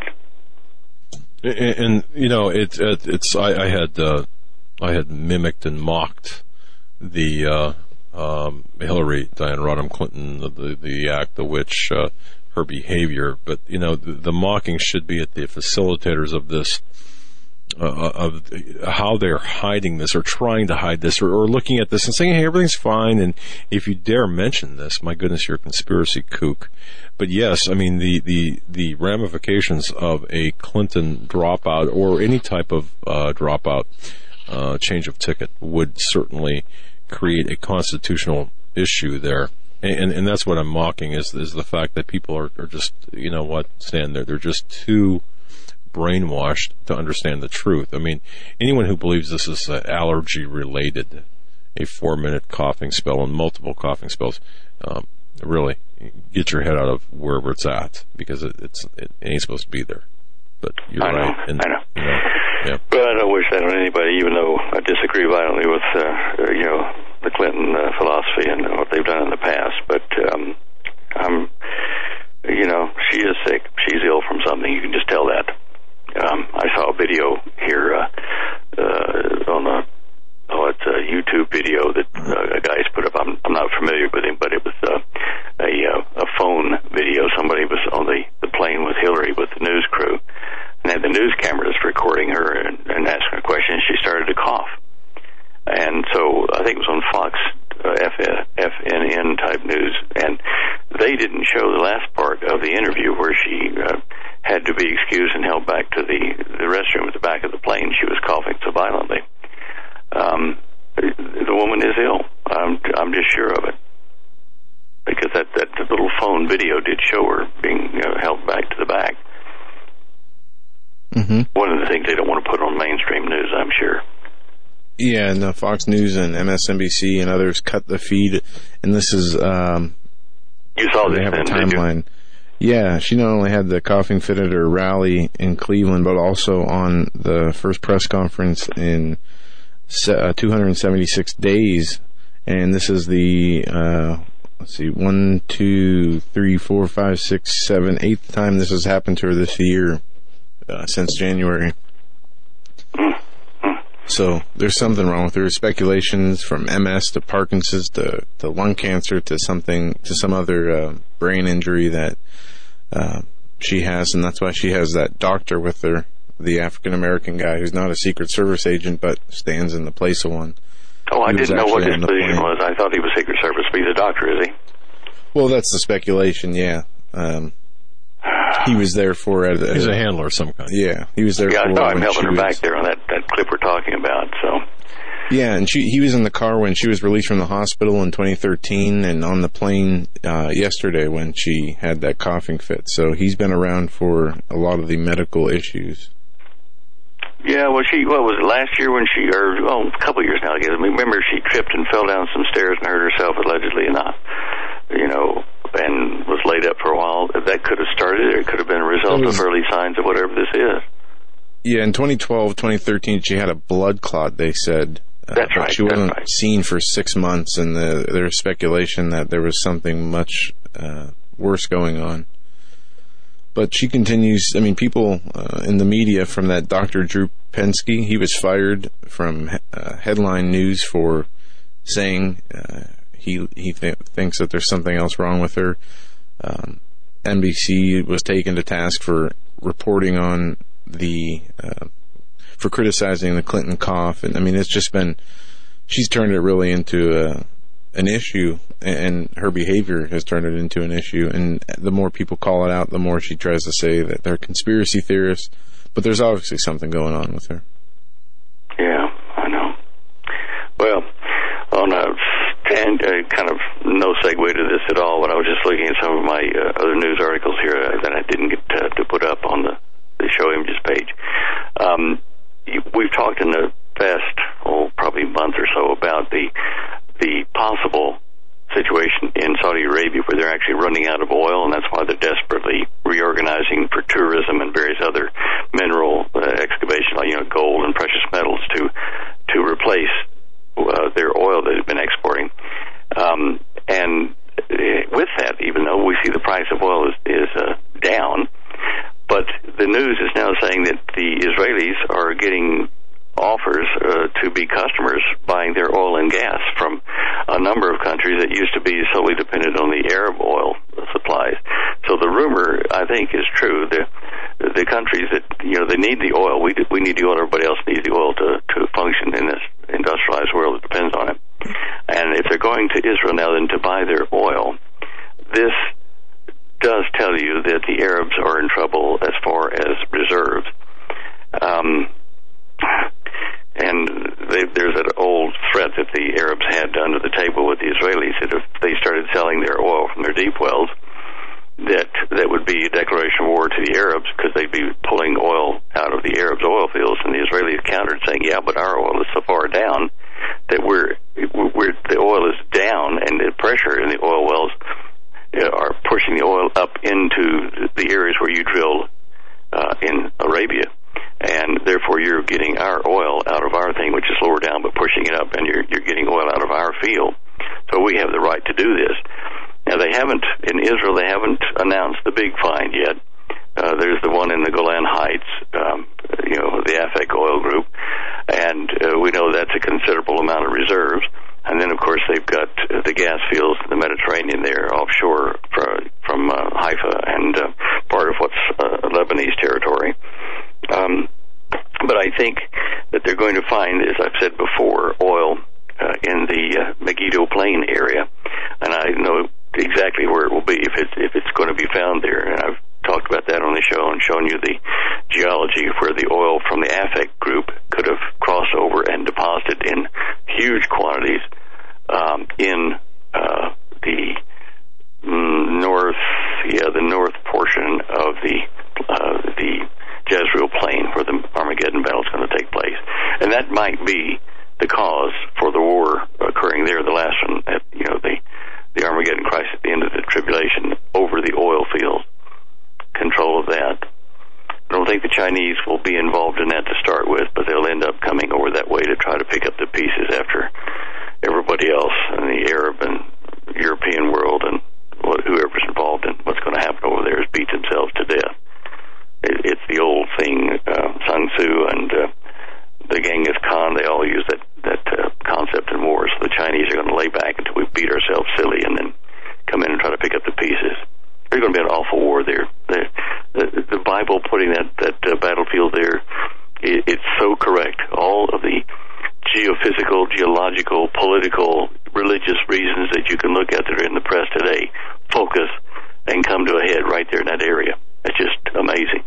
And, and you know, it, it, it's I, I had uh, I had mimicked and mocked the uh, um, Hillary, Diane Rodham Clinton, the the, the act, the which uh, her behavior. But you know, the, the mocking should be at the facilitators of this. Uh, of how they're hiding this or trying to hide this or, or looking at this and saying, hey, everything's fine, and if you dare mention this, my goodness, you're a conspiracy kook. But yes, I mean, the, the, the ramifications of a Clinton dropout or any type of uh, dropout, uh, change of ticket would certainly create a constitutional issue there. And, and that's what I'm mocking is, is the fact that people are, are just, you know what, Stan, they're, they're just too brainwashed to understand the truth. I mean, anyone who believes this is uh, allergy related, a four minute coughing spell and multiple coughing spells, um, really get your head out of wherever it's at, because it, it's it ain't supposed to be there. But you're I right. Know, and, I know. You know yeah. But I don't wish that on anybody, even though I disagree violently with uh, you know the Clinton uh, philosophy and what they've done in the past. But um, I'm, you know, she is sick. She's ill from something. You can just tell that. Um, I saw a video here uh, uh, on a oh, it's a YouTube video that uh, a guy's put up. I'm, I'm not familiar with him, but it was uh, a uh, a phone video. Somebody was on the, the plane with Hillary with the news crew, and had the news cameras recording her and, and asking her questions. She started to cough, and so I think it was on Fox uh, F N N type news, and they didn't show the last part of the interview where she uh, had to be excused and held back to the, the restroom at the back of the plane. She was coughing so violently. Um, the woman is ill. I'm, I'm just sure of it. Because that, that little phone video did show her being you know, held back to the back. Mm-hmm. One of the things they don't want to put on mainstream news, I'm sure. Yeah, and uh, Fox News and M S N B C and others cut the feed. And this is... Um, you saw this they have then, a timeline. Yeah, she not only had the coughing fit at her rally in Cleveland, but also on the first press conference in uh, two hundred seventy-six days. And this is the, uh, let's see, one, two, three, four, five, six, seven, eighth time this has happened to her this year, uh, since January. So there's something wrong with her. Speculations from M S to Parkinson's to, to lung cancer to something, to some other uh, brain injury that uh, she has, and that's why she has that doctor with her, the African-American guy who's not a Secret Service agent but stands in the place of one. Oh, I didn't know what his position was. I thought he was Secret Service, but he's a doctor, is he? Well, that's the speculation, yeah. Um, he was there for... A, a, He's a handler of some kind. Yeah, he was there yeah, for... Yeah, I saw him helping her was, back there on that, that clip we're talking about, so... Yeah, and she he was in the car when she was released from the hospital in twenty thirteen and on the plane uh, yesterday when she had that coughing fit. So he's been around for a lot of the medical issues. Yeah, well, she, what was it, last year when she, or, well, a couple of years now, I guess. I mean, remember she tripped and fell down some stairs and hurt herself also was, early signs of whatever this is. Yeah, in twenty twelve, twenty thirteen, she had a blood clot, they said. Uh, that's right. She wasn't right. seen for six months, and the, there was speculation that there was something much uh, worse going on. But she continues, I mean, people uh, in the media from that Doctor Drew Pensky, he was fired from uh, Headline News for saying uh, he he th- thinks that there's something else wrong with her. Um, N B C was taken to task for reporting on the uh, for criticizing the Clinton cough, and I mean it's just been she's turned it really into a, an issue, and her behavior has turned it into an issue. And the more people call it out, the more she tries to say that they're conspiracy theorists. But there's obviously something going on with her. Yeah, I know. Well, on a and uh, kind of no segue to this at all, but I was just looking at some of my uh, other news articles here uh, that I didn't get to, to put up on the, the show images page. Um, you, we've talked in the past, oh, probably a month or so about the the possible situation in Saudi Arabia where they're actually running out of oil, and that's why they're desperately reorganizing for tourism and various other mineral uh, excavation, like you know, gold and precious metals to to replace Uh, their oil that they've been exporting. Um, and uh, with that, even though we see the price of oil is, is uh, down, but the news is now saying that the Israelis are getting offers uh, to be customers buying their oil and gas from a number of countries that used to be solely dependent on the Arab oil supplies. So the rumor, I think, is true. The the countries that, you know, they need the oil. We we need the oil. Everybody else needs the oil to, to function in this industrialized world that depends on it. And if they're going to Israel now then to buy their oil, this does tell you that the Arabs are in trouble as far as reserves. Um, and they, there's an old threat that the Arabs had under the table with the Israelis that if they started selling their oil from their deep wells, that that would be a declaration of war to the Arabs, because they'd be pulling oil out of the Arabs' oil fields, and the Israelis countered saying, yeah, but our oil is so far down that we're, we're the oil is down, and the pressure in the oil wells are pushing the oil up into the areas where you drill uh, in Arabia, and therefore you're getting our oil out of our thing, which is lower down, but pushing it up, and you're, you're getting oil out of our field. So we have the right to do this. Now, they haven't, in Israel, they haven't announced the big find yet. Uh, there's the one in the Golan Heights, um, you know, the AFEC oil group, and uh, we know that's a considerable amount of reserves. And then, of course, they've got uh, the gas fields in the Mediterranean there offshore from, from uh, Haifa and uh, part of what's uh, Lebanese territory. Um, but I think that they're going to find, as I've said before, oil uh, in the uh, Megiddo Plain area. And I know exactly where it will be if it's if it's going to be found there, and I've talked about that on the show and shown you the geology of where the oil from the AFEC group could have crossed over and deposited in huge quantities um, in uh, the north, yeah, the north portion of the uh, the Jezreel Plain, where the Armageddon battle is going to take place, and that might be the cause for the war occurring there, the last one, at, you know, the the Armageddon crisis at the end of the tribulation over the oil field, control of that. I don't think the Chinese will be involved in that to start with, but they'll end up coming over that way to try to pick up the pieces after everybody else in the Arab and European world and whoever's involved in what's going to happen over there is beat themselves to death. It, it's the old thing, uh, Sun Tzu and uh, the Genghis Khan, they all use that, that uh, concept in war. So the Chinese are going to lay back until we beat ourselves silly and then come in and try to pick up the pieces. There's going to be an awful war there. The, the, the Bible putting that, that uh, battlefield there, it, it's so correct. All of the geophysical, geological, political, religious reasons that you can look at that are in the press today focus and come to a head right there in that area. It's just amazing.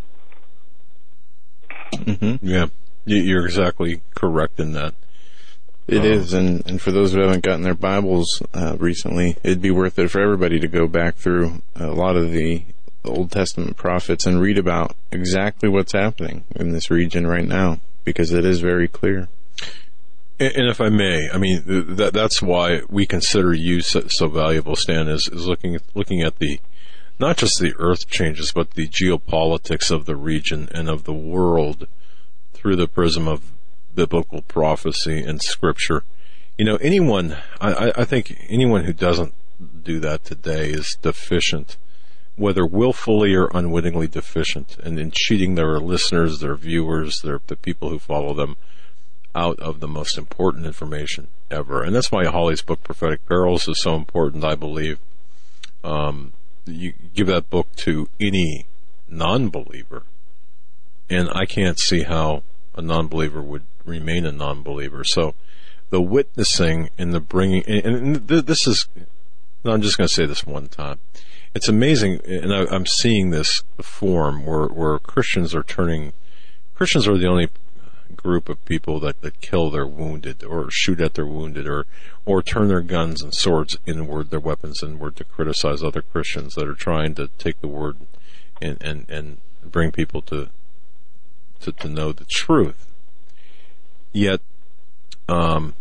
Mm-hmm. Yeah. You're exactly correct in that. It um, is, and, and for those who haven't gotten their Bibles uh, recently, it'd be worth it for everybody to go back through a lot of the Old Testament prophets and read about exactly what's happening in this region right now, because it is very clear. And, and if I may, I mean, that that's why we consider you so, so valuable, Stan, is, is looking looking at the not just the earth changes, but the geopolitics of the region and of the world through the prism of biblical prophecy and scripture. You know, anyone, I, I think anyone who doesn't do that today is deficient, whether willfully or unwittingly deficient, and in cheating their listeners, their viewers, their, the people who follow them out of the most important information ever. And that's why Holly's book, Prophetic Perils, is so important, I believe. Um, you give that book to any non-believer, and I can't see how a non-believer would remain a non-believer. So the witnessing and the bringing, and this is, I'm just going to say this one time. It's amazing, and I, I'm seeing this form where, where Christians are turning, Christians are the only group of people that, that kill their wounded or shoot at their wounded or or turn their guns and swords inward, their weapons inward, to criticize other Christians that are trying to take the word and, and, and bring people to, to to know the truth. Yet, um,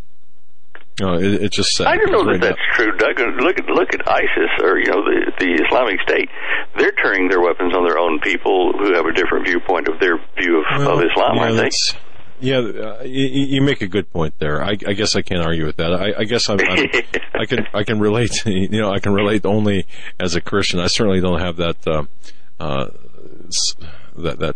no, it, it's just sad. I don't know that right that's now, true, Doug. Look at look at ISIS, or you know the the Islamic State. They're turning their weapons on their own people who have a different viewpoint of their view of, well, of Islam, yeah, aren't they? Yeah, uh, you, you make a good point there. I, I guess I can't argue with that. I, I guess I'm, I'm, I can I can relate. You know, I can relate only as a Christian. I certainly don't have that uh, uh, that that.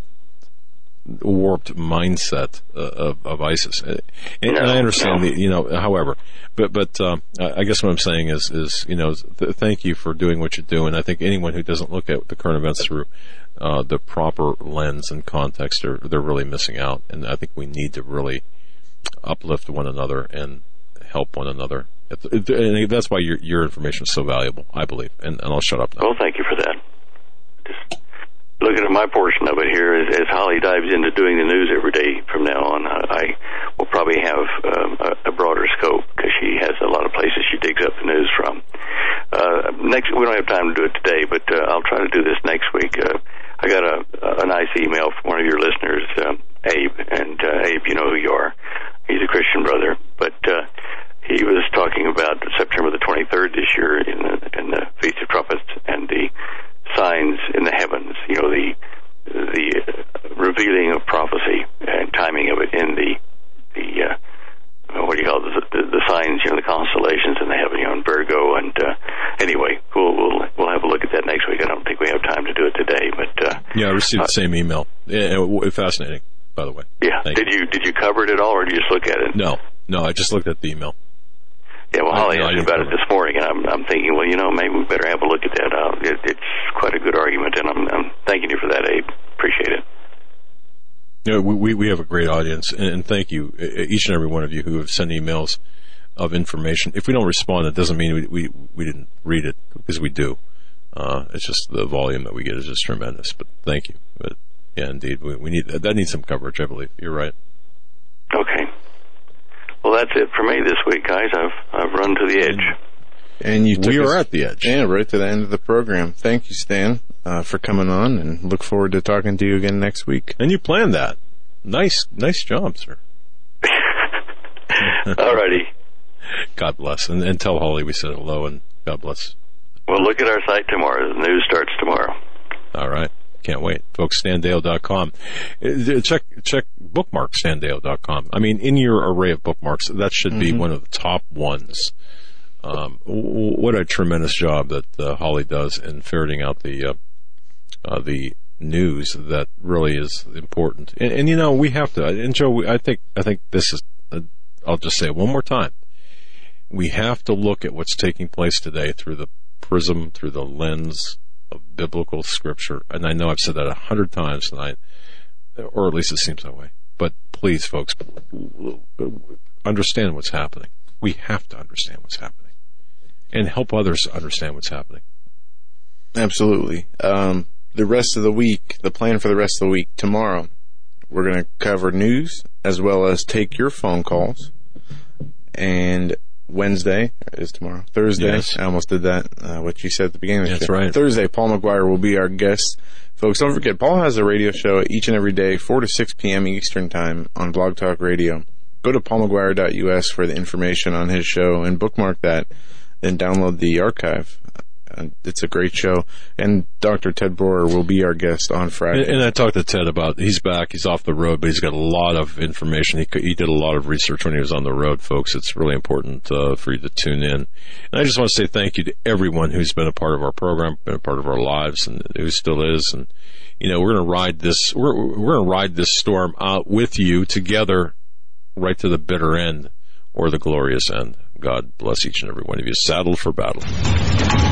warped mindset uh, of, of ISIS, and, no, and I understand no. the, you know, however, but but uh, I guess what I'm saying is is you know, th- thank you for doing what you do, and I think anyone who doesn't look at the current events through uh, the proper lens and context, are they're really missing out, and I think we need to really uplift one another and help one another, and that's why your your information is so valuable, I believe, and, and I'll shut up now. Well, thank you for that. Just looking at my portion of it here, as, as Holly dives into doing the news every day from now on, uh, I will probably have um, a, a broader scope because she has a lot of places she digs up the news from. Uh, next, we don't have time to do it today, but uh, I'll try to do this next week. Uh, I got a, a nice email from one of your listeners, um, Abe, and uh, Abe, you know who you are. He's a Christian brother, but uh, he was talking about September the twenty-third this year in the, in the Feast of Trumpets and the signs in the heavens, you know, the the uh, revealing of prophecy and timing of it in the the uh, what do you call it, the, the, the signs, you know, the constellations in the heaven, you know, in Virgo. And uh, anyway, we'll we'll we'll have a look at that next week. I don't think we have time to do it today, but uh, yeah, I received uh, the same email. Yeah, fascinating, by the way. Yeah, Thank did you. you did you cover it at all, or did you just look at it? No, no, I just looked at the email. Yeah, well, Holly no, asked me about it this morning, and I'm, I'm thinking, well, you know, maybe we better have a look at that. Uh, it, it's quite a good argument, and I'm, I'm thanking you for that, Abe. Appreciate it. You know, we we have a great audience, and, and thank you, each and every one of you who have sent emails of information. If we don't respond, it doesn't mean we we, we didn't read it, because we do. Uh, it's just the volume that we get is just tremendous. But thank you. But yeah, indeed, we, we need that needs some coverage, I believe. You're right. Okay. Well, that's it for me this week, guys. I've I've run to the edge. And you took we us, are at the edge. Yeah, right to the end of the program. Thank you, Stan, uh, for coming on, and look forward to talking to you again next week. And you planned that. Nice, nice job, sir. All righty. God bless, and, and tell Holly we said hello, and God bless. Well, look at our site tomorrow. The news starts tomorrow. All right. Can't wait. Folks, stan deyo dot com. Check, check bookmark stan deyo dot com. I mean, in your array of bookmarks, that should mm-hmm. be one of the top ones. Um, what a tremendous job that uh, Holly does in ferreting out the, uh, uh, the news that really is important. And, and, you know, we have to, and Joe, I think, I think this is, uh, I'll just say it one more time. We have to look at what's taking place today through the prism, through the lens of biblical scripture. And I know I've said that a hundred times tonight, or at least it seems that way. But please, folks, understand what's happening. We have to understand what's happening and help others understand what's happening. Absolutely. Um, the rest of the week, the plan for the rest of the week, tomorrow, we're going to cover news as well as take your phone calls. And Wednesday is tomorrow. Thursday, yes. I almost did that, uh, what you said at the beginning of the That's show. right. Thursday, Paul McGuire will be our guest. Folks, don't forget, Paul has a radio show each and every day, four to six p.m. Eastern Time on Blog Talk Radio. Go to paul mcguire dot u s for the information on his show and bookmark that, then download the archive Uh, it's a great show. And Doctor Ted Broer will be our guest on Friday. And, and I talked to Ted about, he's back, he's off the road, but he's got a lot of information. He, he did a lot of research when he was on the road, folks. It's really important uh, for you to tune in. And I just want to say thank you to everyone who's been a part of our program, been a part of our lives, and who still is. And, you know, we're going to ride this, we're, we're going to ride this storm out with you together right to the bitter end or the glorious end. God bless each and every one of you. Saddled for battle.